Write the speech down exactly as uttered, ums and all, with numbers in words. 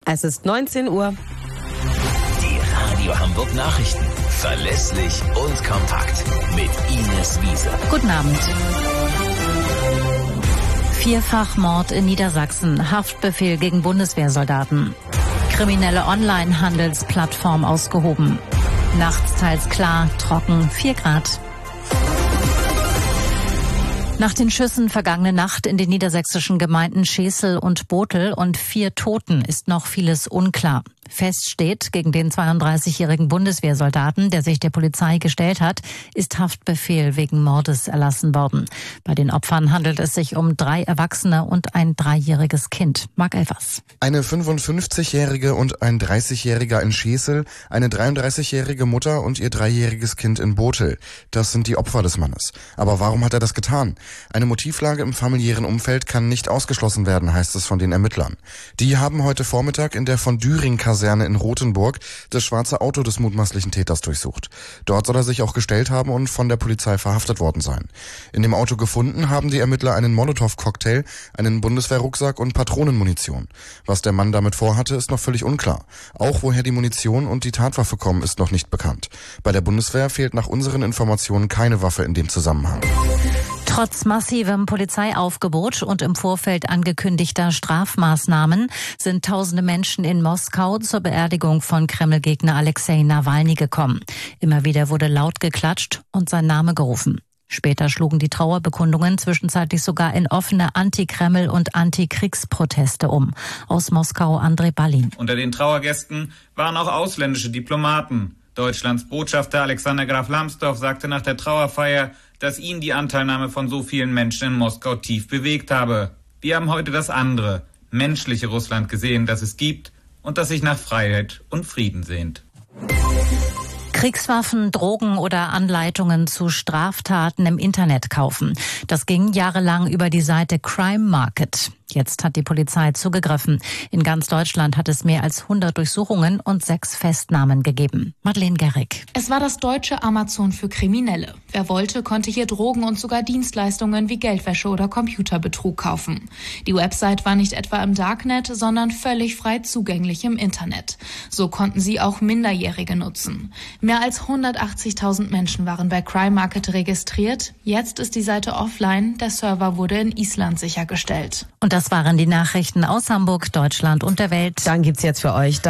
Es ist neunzehn Uhr. Die Radio Hamburg Nachrichten. Verlässlich und kompakt. Mit Ines Wiese. Guten Abend. Vierfachmord in Niedersachsen. Haftbefehl gegen Bundeswehrsoldaten. Kriminelle Online-Handelsplattform ausgehoben. Nachts teils klar, trocken, vier Grad. Nach den Schüssen vergangene Nacht in den niedersächsischen Gemeinden Schesel und Botel und vier Toten ist noch vieles unklar. Fest steht, gegen den zweiunddreißigjährigen Bundeswehrsoldaten, der sich der Polizei gestellt hat, ist Haftbefehl wegen Mordes erlassen worden. Bei den Opfern handelt es sich um drei Erwachsene und ein dreijähriges Kind. Marc Elfers. Eine fünfundfünfzigjährige und ein dreißigjähriger in Schesel, eine dreiunddreißigjährige Mutter und ihr dreijähriges Kind in Botel. Das sind die Opfer des Mannes. Aber warum hat er das getan? Eine Motivlage im familiären Umfeld kann nicht ausgeschlossen werden, heißt es von den Ermittlern. Die haben heute Vormittag in der von Düring-Kaserne in Rothenburg das schwarze Auto des mutmaßlichen Täters durchsucht. Dort soll er sich auch gestellt haben und von der Polizei verhaftet worden sein. In dem Auto gefunden haben die Ermittler einen Molotow-Cocktail, einen Bundeswehrrucksack und Patronenmunition. Was der Mann damit vorhatte, ist noch völlig unklar. Auch woher die Munition und die Tatwaffe kommen, ist noch nicht bekannt. Bei der Bundeswehr fehlt nach unseren Informationen keine Waffe in dem Zusammenhang. Trotz massivem Polizeiaufgebot und im Vorfeld angekündigter Strafmaßnahmen sind tausende Menschen in Moskau zur Beerdigung von Kreml-Gegner Alexei Nawalny gekommen. Immer wieder wurde laut geklatscht und sein Name gerufen. Später schlugen die Trauerbekundungen zwischenzeitlich sogar in offene Anti-Kreml- und Anti-Kriegsproteste um. Aus Moskau Andrei Balin. Unter den Trauergästen waren auch ausländische Diplomaten. Deutschlands Botschafter Alexander Graf Lambsdorff sagte nach der Trauerfeier, dass ihn die Anteilnahme von so vielen Menschen in Moskau tief bewegt habe. Wir haben heute das andere, menschliche Russland gesehen, das es gibt und das sich nach Freiheit und Frieden sehnt. Kriegswaffen, Drogen oder Anleitungen zu Straftaten im Internet kaufen. Das ging jahrelang über die Seite Crime Market. Jetzt hat die Polizei zugegriffen. In ganz Deutschland hat es mehr als hundert Durchsuchungen und sechs Festnahmen gegeben. Madeleine Gerrig. Es war das deutsche Amazon für Kriminelle. Wer wollte, konnte hier Drogen und sogar Dienstleistungen wie Geldwäsche oder Computerbetrug kaufen. Die Website war nicht etwa im Darknet, sondern völlig frei zugänglich im Internet. So konnten sie auch Minderjährige nutzen. Mehr als hundertachtzigtausend Menschen waren bei Crime Market registriert. Jetzt ist die Seite offline. Der Server wurde in Island sichergestellt. Und das waren die Nachrichten aus Hamburg, Deutschland und der Welt. Dann gibt's jetzt für euch